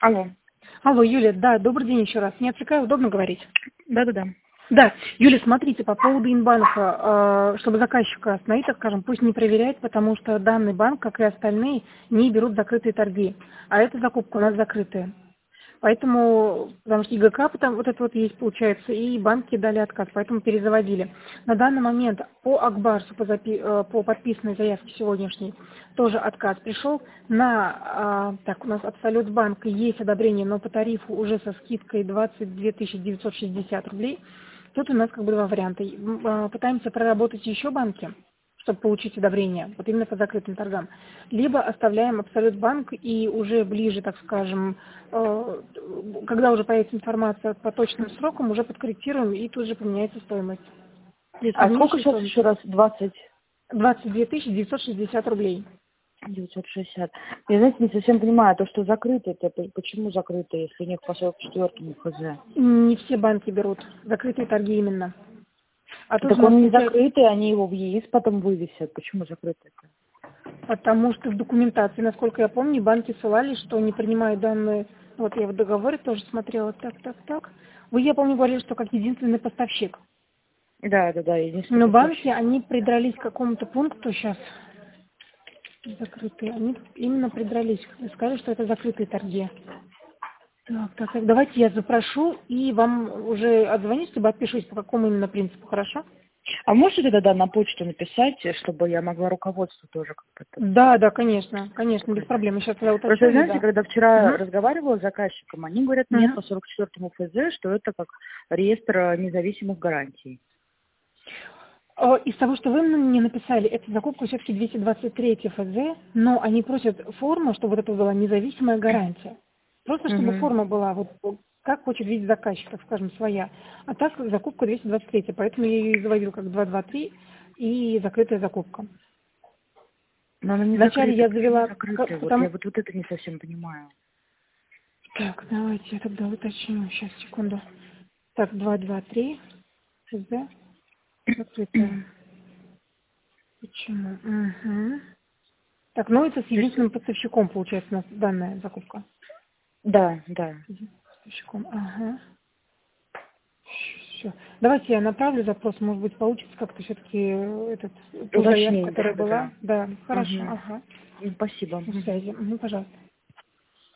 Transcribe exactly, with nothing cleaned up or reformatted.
Алло. Алло, Юля, да, добрый день еще раз. Не отвлекаю, удобно говорить? Да-да-да. Да, Юля, смотрите, по поводу инбанка, э, чтобы заказчика остановить, так скажем, пусть не проверяет, потому что данный банк, как и остальные, не берут закрытые торги, а эта закупка у нас закрытая. Поэтому, потому что ИГК там вот это вот есть, получается, и банки дали отказ, поэтому перезаводили. На данный момент по Акбарсу, по, запи- э, по подписанной заявке сегодняшней, тоже отказ пришел. На, а, так, у нас Абсолют банк есть одобрение, но по тарифу уже со скидкой двадцать две тысячи девятьсот шестьдесят рублей. Тут у нас как бы два варианта. М, а, Пытаемся проработать еще банки, чтобы получить одобрение, вот именно по закрытым торгам. Либо оставляем Абсолют банк и уже ближе, так скажем, э, когда уже появится информация по точным срокам, уже подкорректируем и тут же поменяется стоимость. Здесь А сколько изменяющая сейчас стоимость еще раз? двадцать двадцать две тысячи девятьсот шестьдесят рублей. девятьсот шестьдесят. Я, знаете, не совсем понимаю, то, что закрыто, это п- почему закрыто, если у них по сорок четвёртому ФЗ? Не все банки берут закрытые торги именно. А тут у Так нас он не получается, закрытый, они его в ЕИС потом вывесят. Почему закрытый-то? потому что в документации, насколько я помню, банки ссылались, что не принимают данные. Вот я в договоре тоже смотрела. Так, так, так. Вы, я помню, говорили, что как единственный поставщик. Да, да, да, единственный Но банки, поставщик. они придрались к какому-то пункту сейчас. Закрытые. Они именно придрались. Сказали, что это закрытые торги. Так, так, так. Давайте я запрошу и вам уже отзвонюсь, либо отпишусь, по какому именно принципу, хорошо? А можете тогда на почту написать, чтобы я могла руководству тоже как-то Да, да, конечно, конечно, без показать? проблем. Сейчас я Просто, уточню, и знаете, да. когда вчера Угу. разговаривала с заказчиком, они говорят, нет, Угу. по сорок четвёртому ФЗ, что это как реестр э, независимых гарантий. Э, Из того, что вы мне написали, эта закупка все-таки двести двадцать три ФЗ, но они просят форму, чтобы вот это была независимая гарантия. Просто чтобы Угу. форма была, вот вот как хочет видеть заказчик, так скажем, своя. А так закупка двести двадцать три, поэтому я ее и заводил как двести двадцать три и закрытая закупка. Но она не Вначале закрыта. я Почему завела, к- закрытая? Вот я потому... вот, вот это не совсем понимаю. Так, давайте я тогда уточню, сейчас, секунду. Так, двести двадцать три ФЗ, закрытая. Почему? Угу. Так, ну это с То есть, единственным поставщиком получается у нас данная закупка. да, да. С единственным поставщиком, ага. Все. Давайте я направлю запрос, может быть, получится как-то все-таки этот, ту заявку, Уточнить, которая да, да, была. да. Да, хорошо, Угу. ага. Спасибо. На Мгм. связи. Угу, пожалуйста.